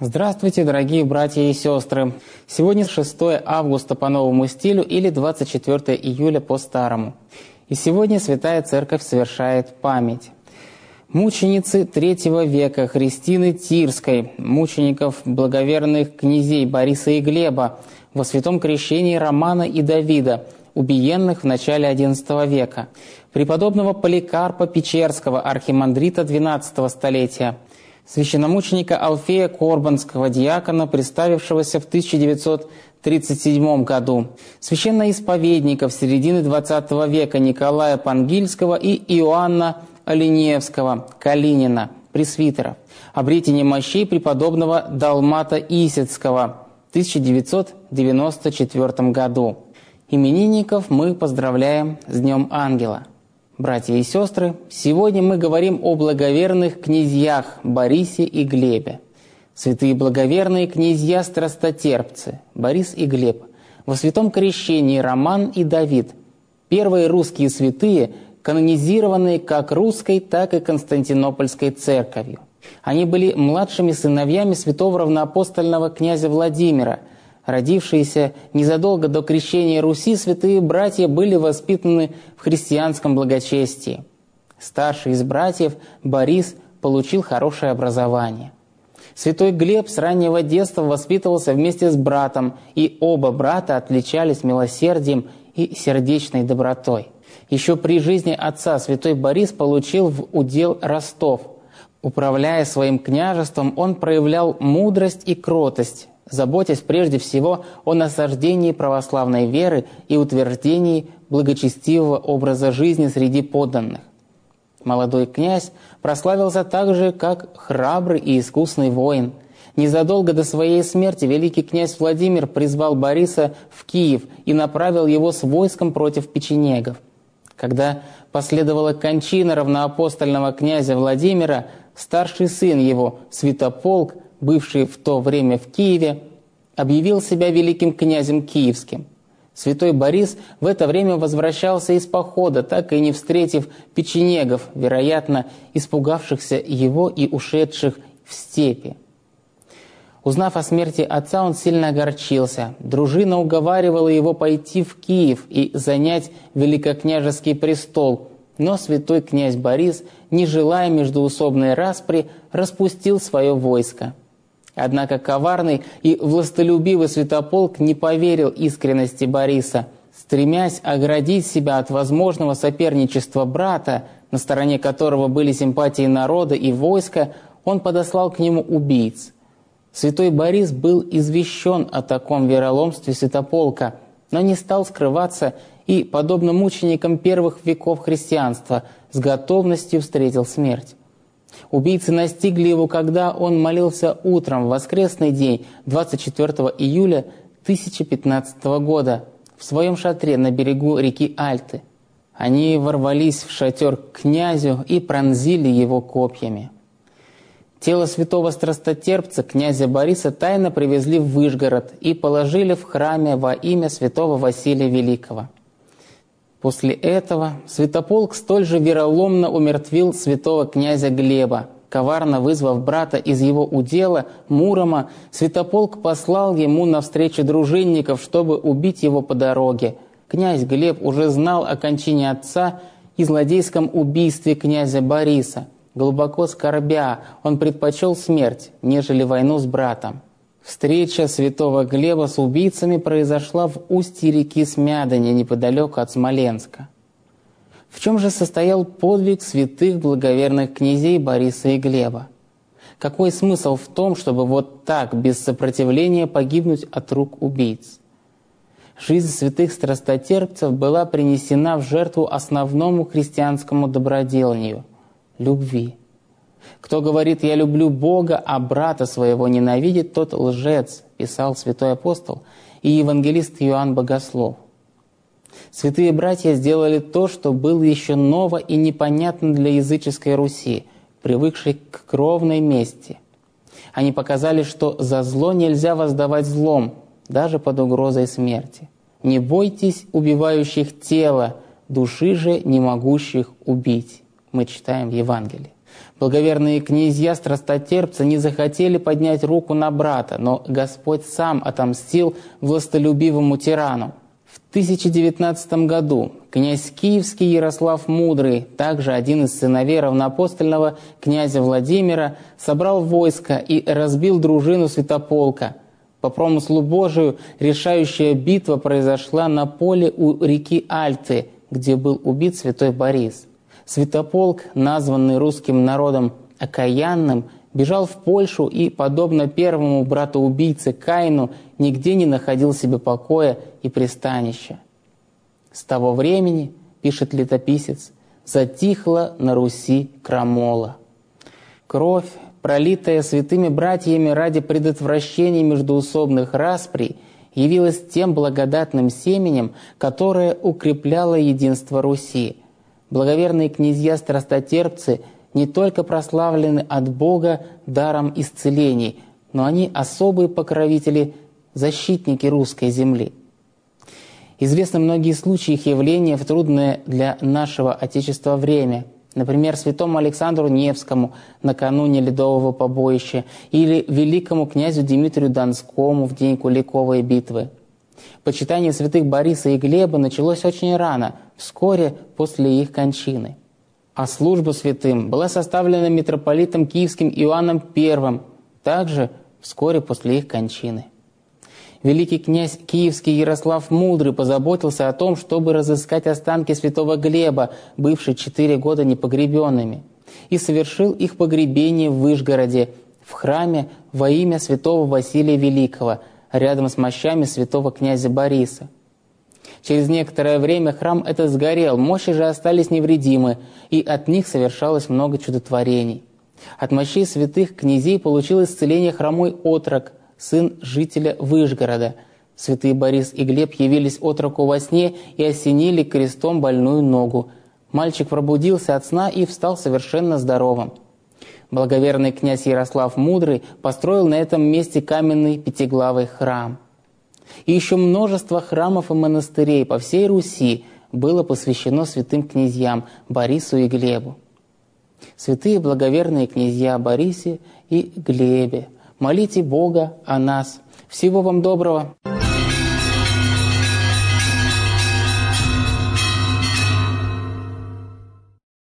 Здравствуйте, дорогие братья и сестры! Сегодня 6 августа по новому стилю или 24 июля по старому. И сегодня Святая Церковь совершает память мученицы III века Христины Тирской, мучеников благоверных князей Бориса и Глеба, во святом крещении Романа и Давида, убиенных в начале XI века, преподобного Поликарпа Печерского, архимандрита XII столетия, священномученика Алфея Корбанского, диакона, представившегося в 1937 году, священноисповедников середины XX века Николая Пангильского и Иоанна Оленевского, Калинина, пресвитеров, обретение мощей преподобного Далмата Исетского в 1994 году. Именинников мы поздравляем с Днем Ангела. Братья и сестры, сегодня мы говорим о благоверных князьях Борисе и Глебе. Святые благоверные князья-страстотерпцы Борис и Глеб, во святом крещении Роман и Давид, первые русские святые, канонизированные как русской, так и Константинопольской церковью. Они были младшими сыновьями святого равноапостольного князя Владимира. Родившиеся незадолго до крещения Руси, святые братья были воспитаны в христианском благочестии. Старший из братьев, Борис, получил хорошее образование. Святой Глеб с раннего детства воспитывался вместе с братом, и оба брата отличались милосердием и сердечной добротой. Еще при жизни отца святой Борис получил в удел Ростов. Управляя своим княжеством, он проявлял мудрость и кротость, заботясь прежде всего о насаждении православной веры и утверждении благочестивого образа жизни среди подданных. Молодой князь прославился также как храбрый и искусный воин. Незадолго до своей смерти великий князь Владимир призвал Бориса в Киев и направил его с войском против печенегов. Когда последовала кончина равноапостольного князя Владимира, старший сын его, Святополк, бывший в то время в Киеве, объявил себя великим князем киевским. Святой Борис в это время возвращался из похода, так и не встретив печенегов, вероятно, испугавшихся его и ушедших в степи. Узнав о смерти отца, он сильно огорчился. Дружина уговаривала его пойти в Киев и занять великокняжеский престол, но святой князь Борис, не желая междоусобной распри, распустил свое войско. Однако коварный и властолюбивый Святополк не поверил искренности Бориса. Стремясь оградить себя от возможного соперничества брата, на стороне которого были симпатии народа и войска, он подослал к нему убийц. Святой Борис был извещен о таком вероломстве Святополка, но не стал скрываться и, подобно мученикам первых веков христианства, с готовностью встретил смерть. Убийцы настигли его, когда он молился утром в воскресный день 24 июля 1015 года в своем шатре на берегу реки Альты. Они ворвались в шатер к князю и пронзили его копьями. Тело святого страстотерпца князя Бориса тайно привезли в Вышгород и положили в храме во имя святого Василия Великого. После этого Святополк столь же вероломно умертвил святого князя Глеба. Коварно вызвав брата из его удела, Мурома, Святополк послал ему навстречу дружинников, чтобы убить его по дороге. Князь Глеб уже знал о кончине отца и злодейском убийстве князя Бориса. Глубоко скорбя, он предпочел смерть, нежели войну с братом. Встреча святого Глеба с убийцами произошла в устье реки Смядане, неподалеку от Смоленска. В чем же состоял подвиг святых благоверных князей Бориса и Глеба? Какой смысл в том, чтобы вот так, без сопротивления, погибнуть от рук убийц? Жизнь святых страстотерпцев была принесена в жертву основному христианскому доброделанию – любви. «Кто говорит, я люблю Бога, а брата своего ненавидит, тот лжец», писал святой апостол и евангелист Иоанн Богослов. Святые братья сделали то, что было еще ново и непонятно для языческой Руси, привыкшей к кровной мести. Они показали, что за зло нельзя воздавать злом, даже под угрозой смерти. «Не бойтесь убивающих тело, души же не могущих убить», мы читаем в Евангелии. Благоверные князья-страстотерпцы не захотели поднять руку на брата, но Господь сам отомстил властолюбивому тирану. В 1019 году князь Киевский Ярослав Мудрый, также один из сыновей равноапостольного князя Владимира, собрал войско и разбил дружину Святополка. По промыслу Божию решающая битва произошла на поле у реки Альты, где был убит святой Борис. Святополк, названный русским народом окаянным, бежал в Польшу и, подобно первому брату-убийце Каину, нигде не находил себе покоя и пристанища. С того времени, пишет летописец, затихла на Руси крамола. Кровь, пролитая святыми братьями ради предотвращения междоусобных расприй, явилась тем благодатным семенем, которое укрепляло единство Руси. Благоверные князья-страстотерпцы не только прославлены от Бога даром исцелений, но они особые покровители, защитники русской земли. Известны многие случаи их явления в трудное для нашего Отечества время. Например, святому Александру Невскому накануне Ледового побоища или великому князю Дмитрию Донскому в день Куликовой битвы. Почитание святых Бориса и Глеба началось очень рано, вскоре после их кончины. А служба святым была составлена митрополитом Киевским Иоанном I, также вскоре после их кончины. Великий князь Киевский Ярослав Мудрый позаботился о том, чтобы разыскать останки святого Глеба, бывшие 4 года непогребенными, и совершил их погребение в Вышгороде, в храме во имя святого Василия Великого, рядом с мощами святого князя Бориса. Через некоторое время храм этот сгорел, мощи же остались невредимы, и от них совершалось много чудотворений. От мощей святых князей получил исцеление хромой отрок, сын жителя Вышгорода. Святые Борис и Глеб явились отроку во сне и осенили крестом больную ногу. Мальчик пробудился от сна и встал совершенно здоровым. Благоверный князь Ярослав Мудрый построил на этом месте каменный пятиглавый храм. И еще множество храмов и монастырей по всей Руси было посвящено святым князьям Борису и Глебу. Святые благоверные князья Борисе и Глебе, молите Бога о нас. Всего вам доброго!